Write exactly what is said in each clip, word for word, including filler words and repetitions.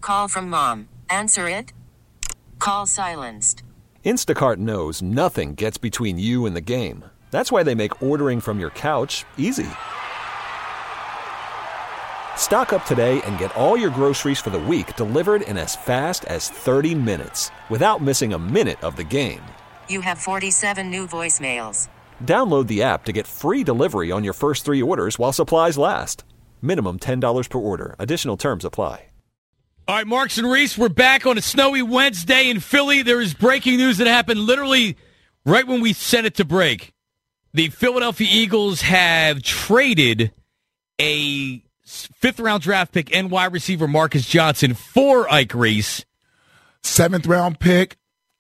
call from mom. Answer it. Call silenced. Instacart knows nothing gets between you and the game. That's why they make ordering from your couch easy. Stock up today and get all your groceries for the week delivered in as fast as thirty minutes without missing a minute of the game. You have forty-seven new voicemails. Download the app to get free delivery on your first three orders while supplies last. Minimum ten dollars per order. Additional terms apply. All right, Marks and Reese, we're back on a snowy Wednesday in Philly. There is breaking news that happened literally right when we sent it to break. The Philadelphia Eagles have traded a fifth-round draft pick and wide receiver Marcus Johnson for Ike Reese. Seventh-round pick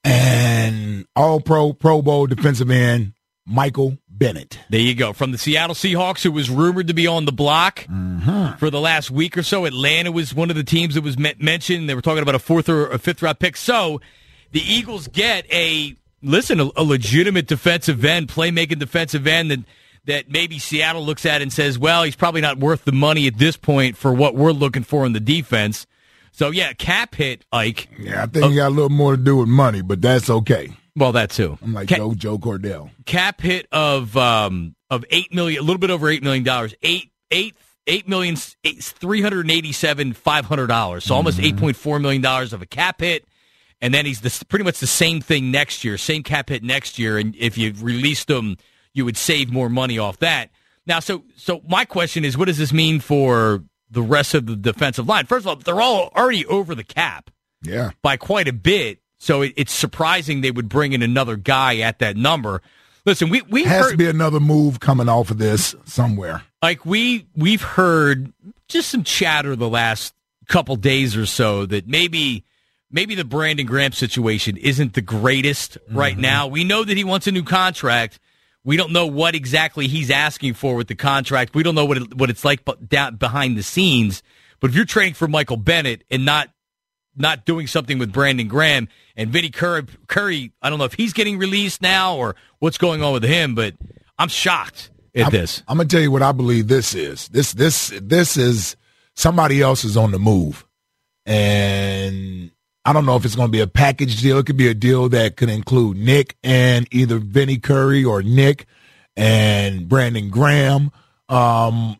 and all-pro, Pro Bowl defensive end Michael Bennett. There you go. From the Seattle Seahawks, who was rumored to be on the block mm-hmm. for the last week or so. Atlanta was one of the teams that was mentioned. They were talking about a fourth or a fifth round pick. So the Eagles get a, listen, a, a legitimate defensive end, playmaking defensive end that, that maybe Seattle looks at and says, well, he's probably not worth the money at this point for what we're looking for in the defense. So, yeah, cap hit, Ike. Yeah, I think uh, it got a little more to do with money, but that's okay. Well, that too. I'm like Cap, Joe Joe Cordell. Cap hit of um of eight million, a little bit over eight million dollars. Eight eight eight million three hundred eighty seven five hundred dollars. So almost mm-hmm. eight point four million dollars of a cap hit, and then he's the, pretty much the same thing next year, same cap hit next year. And if you released him, you would save more money off that. Now, so so my question is, what does this mean for the rest of the defensive line? First of all, they're all already over the cap, yeah, by quite a bit. So it, it's surprising they would bring in another guy at that number. Listen, we we has heard, to be another move coming off of this somewhere. Like we we've heard just some chatter the last couple days or so that maybe maybe the Brandon Graham situation isn't the greatest mm-hmm. right now. We know that he wants a new contract. We don't know what exactly he's asking for with the contract. We don't know what it, what it's like down behind the scenes. But if you're trading for Michael Bennett and not not doing something with Brandon Graham and Vinny Curry, Curry, I don't know if he's getting released now or what's going on with him, but I'm shocked at I'm, this. I'm going to tell you what I believe this is. This this this is somebody else is on the move. And I don't know if it's going to be a package deal. It could be a deal that could include Nick and either Vinny Curry or Nick and Brandon Graham. Um,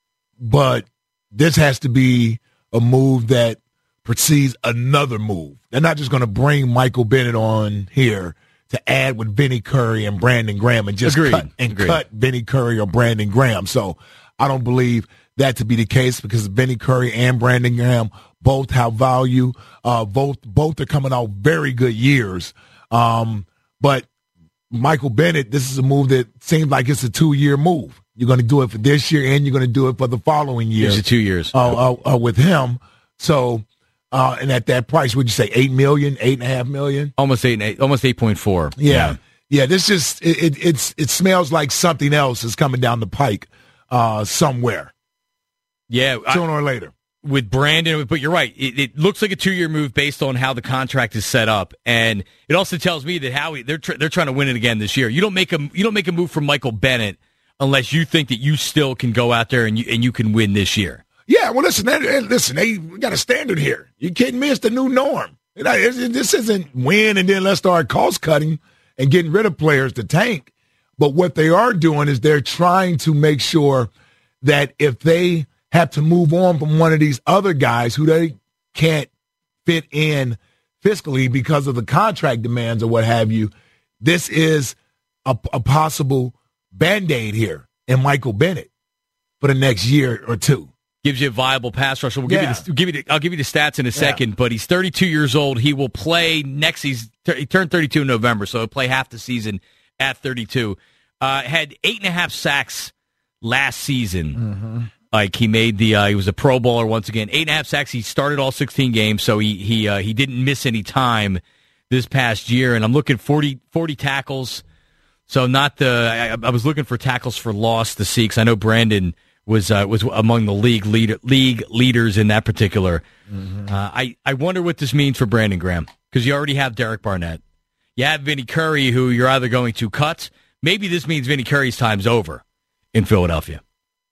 but this has to be a move that precedes another move. They're not just going to bring Michael Bennett on here to add with Vinny Curry and Brandon Graham and just Agreed. cut and Agreed. cut Vinny Curry or Brandon Graham. So I don't believe that to be the case because Vinny Curry and Brandon Graham both have value. Uh, both both are coming out very good years. Um, but Michael Bennett, this is a move that seems like it's a two-year move. You're going to do it for this year and you're going to do it for the following year. It's a two years. Uh, uh, uh, with him. So. Uh, and at that price, would you say eight million, eight and a half million? Almost eight, eight almost eight point four. Yeah, yeah. yeah this just it, it it's it smells like something else is coming down the pike, uh, somewhere. Yeah, sooner I, or later. With Brandon, but you're right. It, it looks like a two year move based on how the contract is set up, and it also tells me that Howie they're tr- they're trying to win it again this year. You don't make a you don't make a move for Michael Bennett unless you think that you still can go out there and you and you can win this year. Yeah, well, listen, they, listen, they we got a standard here. You kidding me? It's the new norm. You know, it's, this isn't win and then let's start cost cutting and getting rid of players to tank. But what they are doing is they're trying to make sure that if they have to move on from one of these other guys who they can't fit in fiscally because of the contract demands or what have you, this is a, a possible Band-Aid here in Michael Bennett for the next year or two. Gives you a viable pass rusher. We'll give yeah. you the, give you the, I'll give you the stats in a second, yeah. but he's thirty-two years old. He will play next season. He turned thirty-two in November, so he'll play half the season at thirty-two. Uh, had eight and a half sacks last season. Mm-hmm. Like he made the, uh, he was a Pro Bowler once again. Eight and a half sacks. He started all sixteen games, so he he uh, he didn't miss any time this past year. And I'm looking forty, forty tackles. So not the. I, I was looking for tackles for loss to see because I know Brandon was uh, was among the league leader, league leaders in that particular. Mm-hmm. Uh, I, I wonder what this means for Brandon Graham because you already have Derek Barnett. You have Vinny Curry, who you're either going to cut. Maybe this means Vinny Curry's time's over in Philadelphia.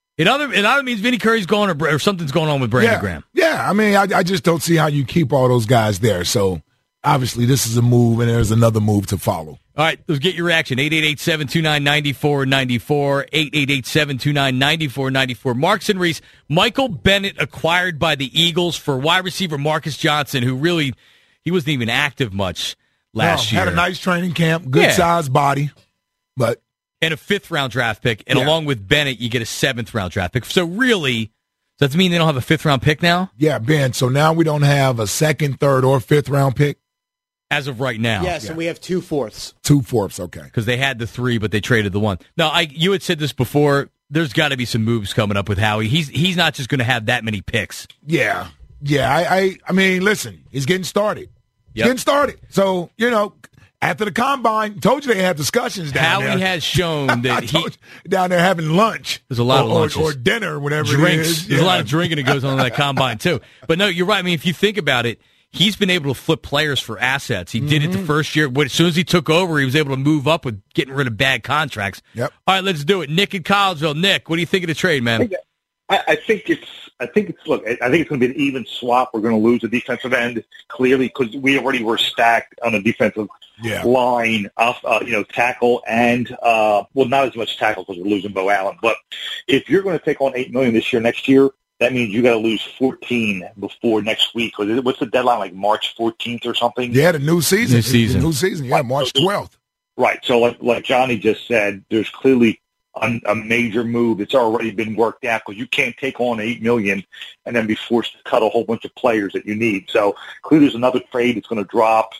It other it either means Vinny Curry's going or, or something's going on with Brandon yeah. Graham. Yeah, I mean, I, I just don't see how you keep all those guys there. So obviously, this is a move, and there's another move to follow. All right, let's get your reaction. eight eight eight, seven two nine, nine four nine four, eight eight eight, seven two nine, nine four nine four. Marks and Reese, Michael Bennett acquired by the Eagles for wide receiver Marcus Johnson, who really, he wasn't even active much last no, year. Had a nice training camp, good yeah. sized body, but. And a fifth-round draft pick, and yeah. along with Bennett, you get a seventh-round draft pick. So really, does that mean they don't have a fifth-round pick now? Yeah, Ben, so now we don't have a second, third, or fifth-round pick? As of right now. Yes, yeah. and we have two fourths. Two fourths, okay. Because they had the three, but they traded the one. No, I, you had said this before. There's got to be some moves coming up with Howie. He's he's not just going to have that many picks. Yeah, yeah. I I, I mean, listen, he's getting started. He's yep. getting started. So, you know, after the combine, told you they had discussions down Howie there. Howie has shown that he down there having lunch. There's a lot or, of lunches. Or, or dinner, whatever Drinks. it is. There's yeah. a lot of drinking that goes on in that combine, too. But no, you're right. I mean, if you think about it, he's been able to flip players for assets. He mm-hmm. did it the first year. As soon as he took over, he was able to move up with getting rid of bad contracts. Yep. All right, let's do it. Nick in Collegeville. Nick, what do you think of the trade, man? I, I think it's. I think it's. Look, I think it's going to be an even swap. We're going to lose a defensive end clearly because we already were stacked on the defensive yeah. line, off, uh, you know, tackle and uh, well, not as much tackle because we're losing Bo Allen. But if you're going to take on eight million this year, next year, that means you got to lose fourteen before next week. What's the deadline? Like March fourteenth or something? Yeah, the new season. New season. The new season. Yeah, March twelfth. Right. So, like, like Johnny just said, there's clearly a, a major move that's already been worked out because you can't take on eight million and then be forced to cut a whole bunch of players that you need. So, clearly, there's another trade that's going to drop.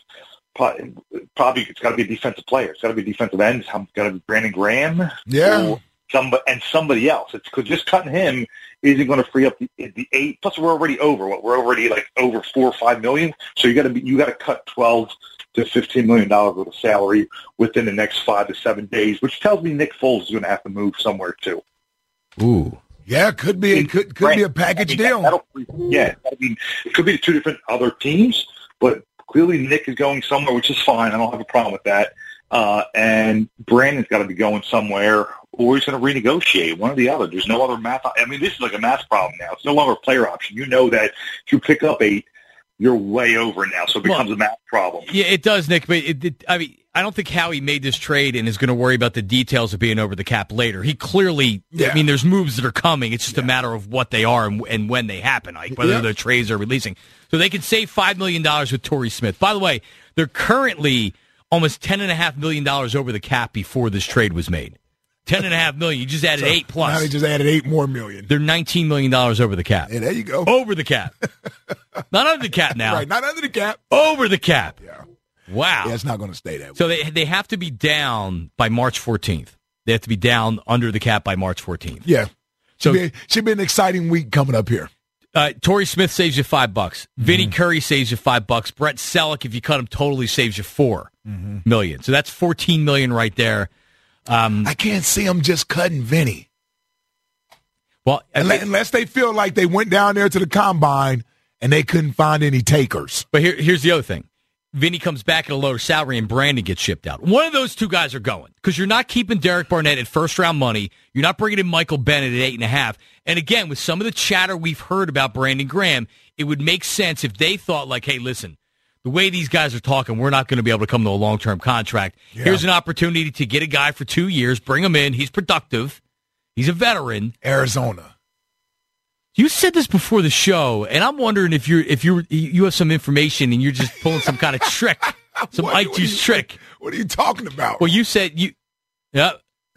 Probably, it's got to be a defensive player. It's got to be a defensive end. It's got to be Brandon Graham. Yeah. Or somebody, and somebody else. It's because just cutting him isn't going to free up the, the eight. Plus, we're already over. What we're already like over four or five million. So you got to be you got to cut twelve to fifteen million dollars worth of salary within the next five to seven days, which tells me Nick Foles is going to have to move somewhere too. Ooh, yeah, could be. It could could right. be a package I mean, deal. Yeah, I mean, it could be two different other teams, but clearly Nick is going somewhere, which is fine. I don't have a problem with that. Uh, and Brandon's got to be going somewhere, or he's going to renegotiate, one or the other. There's no other math. I mean, this is like a math problem now. It's no longer a player option. You know that if you pick up eight, you're way over now, so it becomes well, a math problem. Yeah, it does, Nick. But it, it, I mean, I don't think Howie made this trade and is going to worry about the details of being over the cap later. He clearly, yeah. I mean, there's moves that are coming. It's just yeah. a matter of what they are and, and when they happen, like whether yeah. the trades are releasing. So they can save five million dollars with Torrey Smith. By the way, they're currently almost ten point five million dollars over the cap before this trade was made. ten point five million dollars. You just added so eight plus. Now they just added eight more million. They're nineteen million dollars over the cap. Hey, there you go. Over the cap. Not under the cap now. Right, not under the cap. Over the cap. Yeah. Wow. Yeah, it's not going to stay that way. So they they have to be down by March fourteenth. They have to be down under the cap by March fourteenth. Yeah. So should be, should be an exciting week coming up here. Uh, Torrey Smith saves you five bucks. Mm-hmm. Vinny Curry saves you five bucks. Brett Selleck, if you cut him totally, saves you four mm-hmm. million. So that's fourteen million right there. Um, I can't see them just cutting Vinny. Well, unless, it, unless they feel like they went down there to the combine and they couldn't find any takers. But here, here's the other thing. Vinny comes back at a lower salary and Brandon gets shipped out. One of those two guys are going because you're not keeping Derek Barnett at first-round money. You're not bringing in Michael Bennett at eight and a half. And again, with some of the chatter we've heard about Brandon Graham, it would make sense if they thought like, hey, listen, the way these guys are talking, we're not going to be able to come to a long-term contract. Yeah. Here's an opportunity to get a guy for two years, bring him in. He's productive. He's a veteran. Arizona. You said this before the show, and I'm wondering if you're if you you have some information and you're just pulling some kind of trick, some what, Ike Juice trick. What are you talking about? Well, you said you, yeah.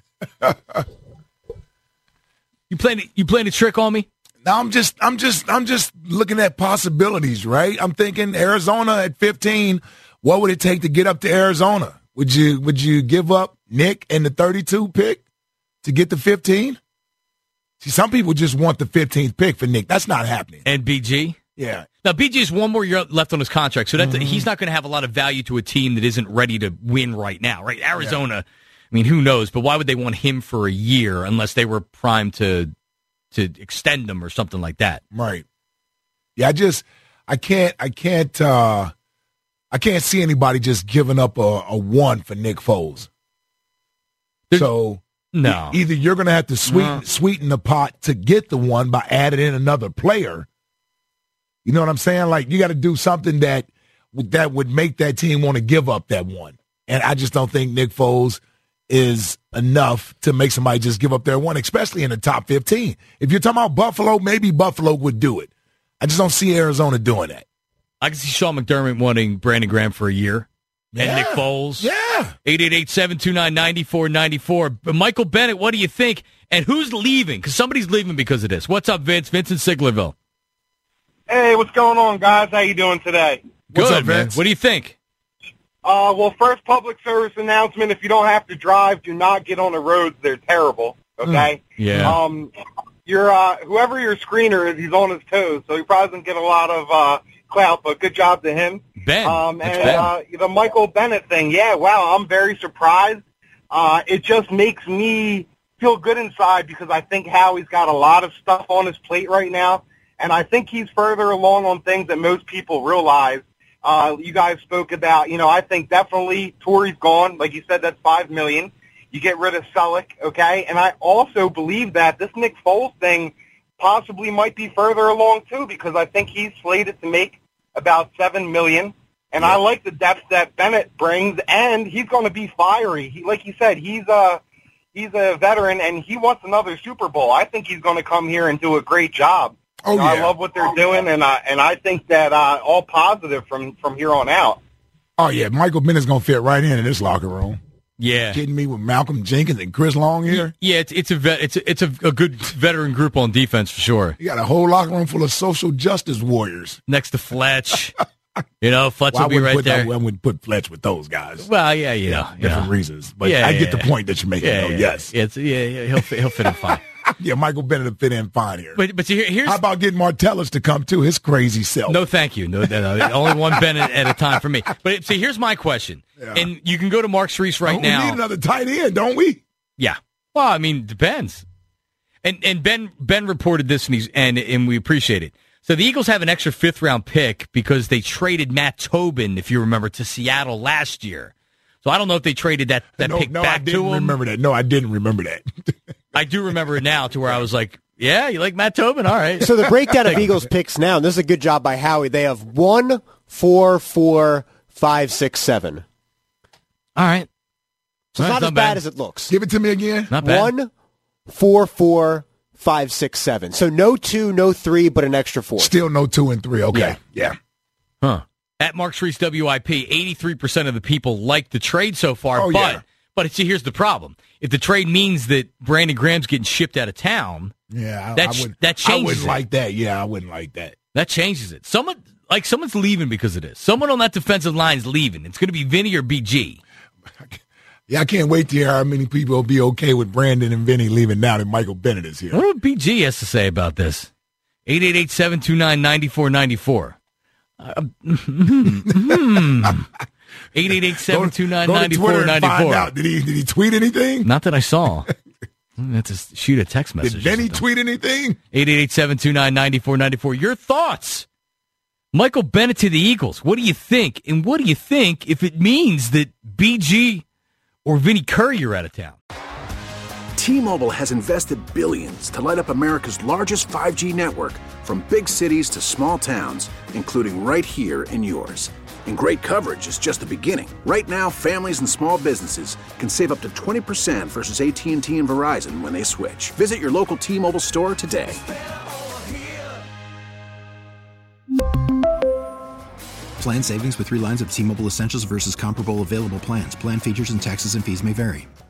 you playing you playing a trick on me? No, I'm just I'm just I'm just looking at possibilities, right? I'm thinking Arizona at fifteen. What would it take to get up to Arizona? Would you would you give up Nick and the thirty-two pick to get the fifteen? See, some people just want the fifteenth pick for Nick. That's not happening. And B G? Yeah. Now, B G has one more year left on his contract, so that's, mm-hmm. he's not going to have a lot of value to a team that isn't ready to win right now, right? Arizona, yeah. I mean, who knows? But why would they want him for a year unless they were primed to to extend him or something like that? Right. Yeah, I just, I can't, I can't, uh, I can't see anybody just giving up a, a one for Nick Foles. There's, so... No. E- either you're going to have to sweeten, No. sweeten the pot to get the one by adding in another player. You know what I'm saying? Like, you got to do something that that would make that team want to give up that one. And I just don't think Nick Foles is enough to make somebody just give up their one, especially in the top fifteen. If you're talking about Buffalo, maybe Buffalo would do it. I just don't see Arizona doing that. I can see Sean McDermott wanting Brandon Graham for a year. And Yeah. Nick Foles. Yeah. eight eight eight, seven two nine, nine four nine four. But Michael Bennett, what do you think? And who's leaving? Because somebody's leaving because of this. What's up, Vince? Vince in Siglerville. Hey, what's going on, guys? How you doing today? What's Good, up, man. Vince? What do you think? Uh, well, first public service announcement, if you don't have to drive, do not get on the roads. They're terrible, okay? Yeah. Um, you're, uh, whoever your screener is, he's on his toes, so he probably doesn't get a lot of uh, clout, but good job to him. Ben. Um, That's and Ben. uh, the Michael Bennett thing, yeah, wow, I'm very surprised. Uh, it just makes me feel good inside because I think Howie's got a lot of stuff on his plate right now, and I think he's further along on things that most people realize. Uh, you guys spoke about, you know, I think definitely Torrey's gone. Like you said, that's five million dollars. You get rid of Selleck, okay? And I also believe that this Nick Foles thing possibly might be further along, too, because I think he's slated to make about seven million dollars. And I like the depth that Bennett brings, and he's going to be fiery. He, like you said, he's a, he's a veteran, and he wants another Super Bowl. I think he's going to come here and do a great job. Oh, You know, yeah. I love what they're doing, and I and I think that uh, all positive from, from here on out. Oh, yeah. Michael Bennett's going to fit right in in this locker room. Yeah. Kidding me with Malcolm Jenkins and Chris Long here? Yeah, it's it's a vet, it's a, it's a, a good veteran group on defense for sure. You got a whole locker room full of social justice warriors. Next to Fletch, you know, Fletch Well, I will be wouldn't right put there. that, I wouldn't put Fletch with those guys. Well, yeah, you know, you Different know. reasons. But Yeah, I yeah, get the yeah. point that you're making, Yeah, though. yeah, Yes. it's yeah, yeah, he'll fit- he'll fit in fine. Yeah, Michael Bennett will fit in fine here. But but see, here, here's How about getting Martellus to come, too? His crazy self. no, thank you, no, no, no only one Bennett at a time for me. But see, here's my question, Yeah. and you can go to Mark Streets right Oh, now. We need another tight end, don't we? Yeah. Well, I mean, depends. And and Ben Ben reported this, and he's and and we appreciate it. So the Eagles have an extra fifth round pick because they traded Matt Tobin, if you remember, to Seattle last year. So I don't know if they traded that, that no, pick no, back I didn't to him. remember that. No, I didn't remember that. I do remember it now, to where I was like, "Yeah, you like Matt Tobin? All right." So the breakdown of Eagles picks now, and this is a good job by Howie. They have one, four, four, five, six, seven. All right. So All it's right, not as bad as it looks. Give it to me again. Not bad. One, four, four, five, six, seven. So no two, no three, but an extra four. Still no two and three. Okay. Yeah. Yeah. Huh. At Mark Streets W I P, eighty-three percent of the people like the trade so far. Oh, but yeah. but see, here's the problem. If the trade means that Brandon Graham's getting shipped out of town, Yeah. I, That I ch- would, that I changes wouldn't it. like that. Yeah, I wouldn't like that. that changes it. Someone like someone's leaving because of this. Someone on that defensive line is leaving. It's going to be Vinny or B G. Yeah, I can't wait to hear how many people will be okay with Brandon and Vinny leaving now that Michael Bennett is here. What do B G has to say about this? eight eight eight, seven two nine, nine four nine four. eight eight eight, seven two nine, Go to nine Twitter four and nine find four. out. Did he, did he tweet anything? Not that I saw. That's a shoot a text message. Did or Vinny something. tweet anything? eight eight eight, seven two nine, nine four nine four. Your thoughts. Michael Bennett to the Eagles. What do you think? And what do you think if it means that B G or Vinny Curry are out of town? T-Mobile has invested billions to light up America's largest five G network, from big cities to small towns, including right here in yours. And great coverage is just the beginning. Right now, families and small businesses can save up to twenty percent versus A T and T and Verizon when they switch. Visit your local T-Mobile store today. Plan savings with three lines of T-Mobile Essentials versus comparable available plans. Plan features and taxes and fees may vary.